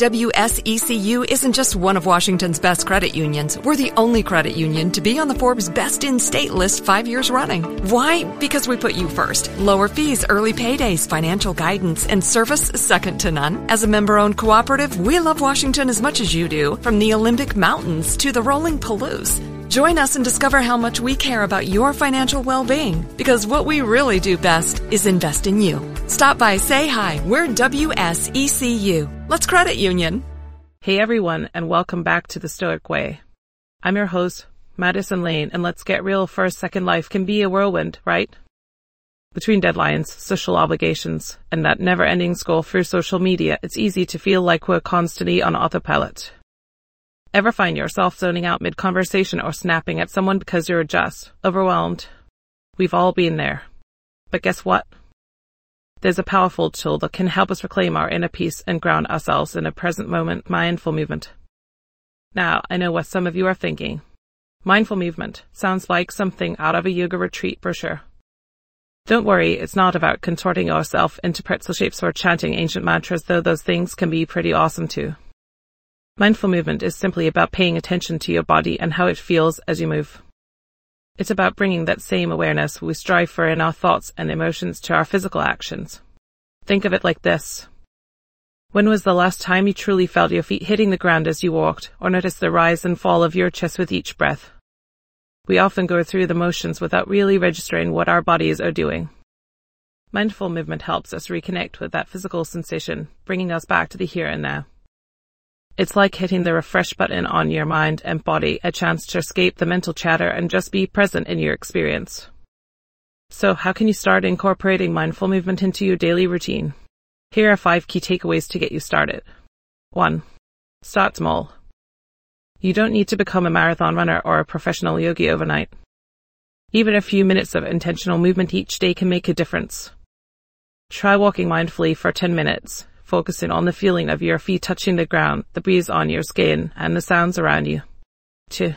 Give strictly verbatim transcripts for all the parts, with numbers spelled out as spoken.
W S E C U isn't just one of Washington's best credit unions. We're the only credit union to be on the Forbes Best in State list five years running. Why? Because we put you first. Lower fees, early paydays, financial guidance, and service second to none. As a member-owned cooperative, we love Washington as much as you do, from the Olympic Mountains to the rolling Palouse. Join us and discover how much we care about your financial well-being, because what we really do best is invest in you. Stop by, say hi. We're W S E C U. Let's credit union. Hey everyone, and welcome back to The Stoic Way. I'm your host, Madison Lane, and let's get real for a second. Life can be a whirlwind, right? Between deadlines, social obligations, and that never-ending scroll through social media, it's easy to feel like we're constantly on autopilot. Ever find yourself zoning out mid-conversation or snapping at someone because you're just overwhelmed? We've all been there. But guess what? There's a powerful tool that can help us reclaim our inner peace and ground ourselves in a present moment: mindful movement. Now, I know what some of you are thinking. Mindful movement sounds like something out of a yoga retreat brochure. Don't worry, it's not about contorting yourself into pretzel shapes or chanting ancient mantras, though those things can be pretty awesome too. Mindful movement is simply about paying attention to your body and how it feels as you move. It's about bringing that same awareness we strive for in our thoughts and emotions to our physical actions. Think of it like this. When was the last time you truly felt your feet hitting the ground as you walked, or noticed the rise and fall of your chest with each breath? We often go through the motions without really registering what our bodies are doing. Mindful movement helps us reconnect with that physical sensation, bringing us back to the here and now. It's like hitting the refresh button on your mind and body, a chance to escape the mental chatter and just be present in your experience. So how can you start incorporating mindful movement into your daily routine? Here are five key takeaways to get you started. One. Start small. You don't need to become a marathon runner or a professional yogi overnight. Even a few minutes of intentional movement each day can make a difference. Try walking mindfully for ten minutes. Focusing on the feeling of your feet touching the ground, the breeze on your skin, and the sounds around you. Two.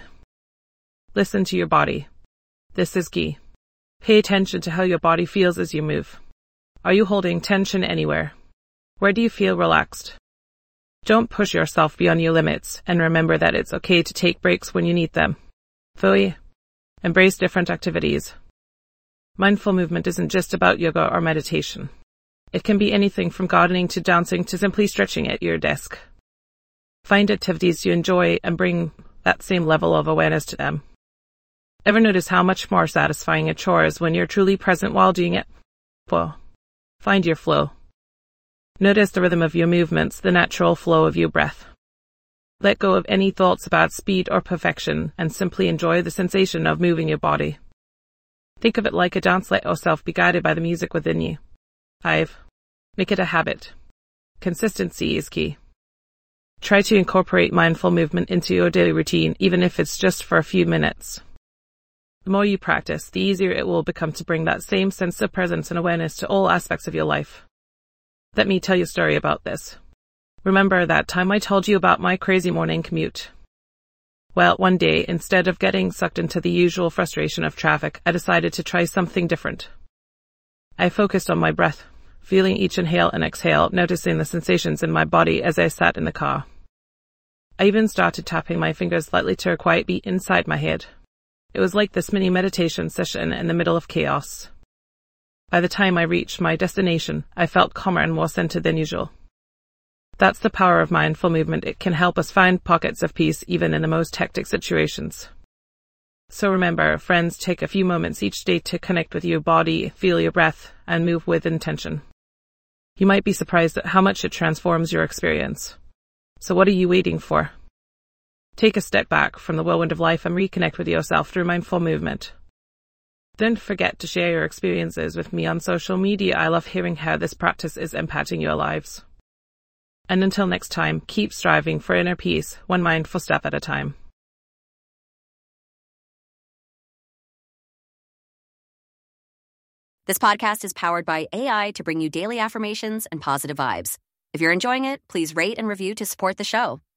Listen to your body. This is key. Pay attention to how your body feels as you move. Are you holding tension anywhere? Where do you feel relaxed? Don't push yourself beyond your limits, and remember that it's okay to take breaks when you need them. Three. Embrace different activities. Mindful movement isn't just about yoga or meditation. It can be anything from gardening to dancing to simply stretching at your desk. Find activities you enjoy and bring that same level of awareness to them. Ever notice how much more satisfying a chore is when you're truly present while doing it? Four. Find your flow. Notice the rhythm of your movements, the natural flow of your breath. Let go of any thoughts about speed or perfection and simply enjoy the sensation of moving your body. Think of it like a dance. Let yourself be guided by the music within you. Five. Make it a habit. Consistency is key. Try to incorporate mindful movement into your daily routine, even if it's just for a few minutes. The more you practice, the easier it will become to bring that same sense of presence and awareness to all aspects of your life. Let me tell you a story about this. Remember that time I told you about my crazy morning commute? Well, one day, instead of getting sucked into the usual frustration of traffic, I decided to try something different. I focused on my breath, feeling each inhale and exhale, noticing the sensations in my body as I sat in the car. I even started tapping my fingers lightly to a quiet beat inside my head. It was like this mini meditation session in the middle of chaos. By the time I reached my destination, I felt calmer and more centered than usual. That's the power of mindful movement. It can help us find pockets of peace even in the most hectic situations. So remember, friends, take a few moments each day to connect with your body, feel your breath, and move with intention. You might be surprised at how much it transforms your experience. So what are you waiting for? Take a step back from the whirlwind of life and reconnect with yourself through mindful movement. Don't forget to share your experiences with me on social media. I love hearing how this practice is impacting your lives. And until next time, keep striving for inner peace, one mindful step at a time. This podcast is powered by A I to bring you daily affirmations and positive vibes. If you're enjoying it, please rate and review to support the show.